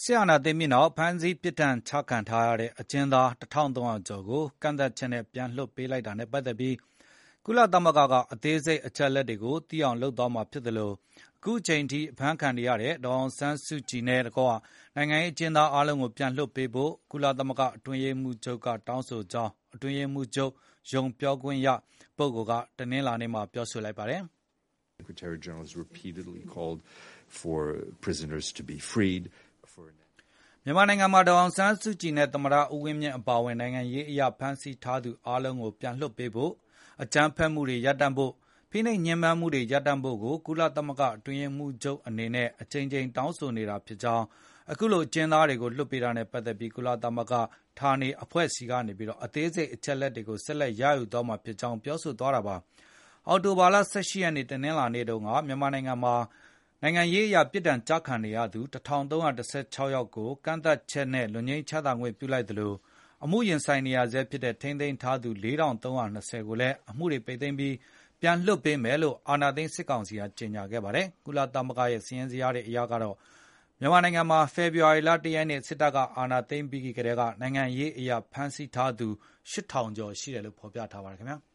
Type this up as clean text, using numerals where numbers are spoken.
စစ်အာဏာသိမ်းပြီးနောက်ဖမ်းဆီးပြစ်ဒဏ်ချခံထားရတဲ့အကျဉ်းသား1300ကျော်ကိုကန့်သတ်ချက်နဲ့ပြန်လွှတ်ပေးလိုက်တာနဲ့ပတ်သက်ပြီးကုလသမဂ္ဂကအသေးစိတ်အချက်အလက်တွေကိုသိအောင်လုပ်သွားမှာဖြစ်တယ်လို့အခုချိန်ထိအဖမ်းခံနေရတဲ့ဒေါအောင်ဆန်းစုကြည်နဲ့တကွနိုင်ငံရေးအကျဉ်းသားအားလုံးကိုပြန်လွှတ်ပေးဖို့ကုလသမဂ္ဂအတွင်းရေးမှူးချုပ်ကတောင်းဆိုကြောင်းအတွင်းရေးမှူးချုပ်ရုံးပြောခွင့်ရပုဂ္ဂိုလ်ကတနင်္လာနေ့မှာပြောဆိုလိုက်ပါတယ်။ Secretary General has repeatedly called for prisoners to be freed for မြန်မာနိုင်ငံမှာဒေါအောင်ဆန်းစုကြည်နဲ့သမ္မတဦးဝင်းမြင့်အပါအဝင်နိုင်ငံရေးအရာဖမ်းဆီးထားသူအားလုံးကိုပြန်လွှတ်ပေးဖို့အကြမ်းဖက်မှုတွေရပ်တန့်ဖို့ဖိနှိပ်ညှဉ်းပန်းမှုတွေရပ်တန့်ဖို့ကိုကုလသမဂ္ဂအတွင်းရေးမှူးချုပ်အနေနဲ့အကြိမ်ကြိမ်တောင်းဆိုနေတာဖြစ်ကြောင်းအခုလိုအကျဉ်းသားတွေကိုလွှတ်ပေးတာနဲ့ပတ်သက်ပြီးကုလသမဂ္ဂဌာနေအဖွဲ့ဆီကနေပြီးတော့အသေးစိတ်အချက်လက်တွေကိုဆက်လက်ရယူသွားမှာဖြစ်ကြောင်းပြောဆိုသွားတာပါအော်တိုဘာလ18ရက်နေ့တနင်္လာနေ့တုန်းကမြန်မာနိုင်ငံမှာနိုင်ငံရေးအရာပြစ်ဒဏ်ကြခံနေရသူ1316ယောက်ကိုကန့်သတ်ချက်နဲ့လွတ်ငြိမ်းချမ်းသာခွင့်ပြုလိုက်သလိုအမှုရင်ဆိုင်နေရဆဲဖြစ်တဲ့ထိန်းသိမ်းထားသူ4320ကိုလည်းအမှုတွေပိတ်သိမ်းပြီးပြန်လွှတ်ပေးမယ်လို့အာဏာသိမ်းစစ်ကောင်စီကကြေညာခဲ့ပါတယ်ကုလသမဂ္ဂရဲ့စီရင်စရာတွေအရကတော့မြန်မာနိုင်ငံမှာဖေဖော်ဝါရီလ1ရက်နေ့စစ်တပ်ကအာဏာသိမ်းပြီးကတည်းကနိုင်ငံရေးအရာဖမ်းဆီးထားသူ8000ကျော်ရှိတယ်လို့ဖော်ပြထားပါတယ်ခင်ဗျာ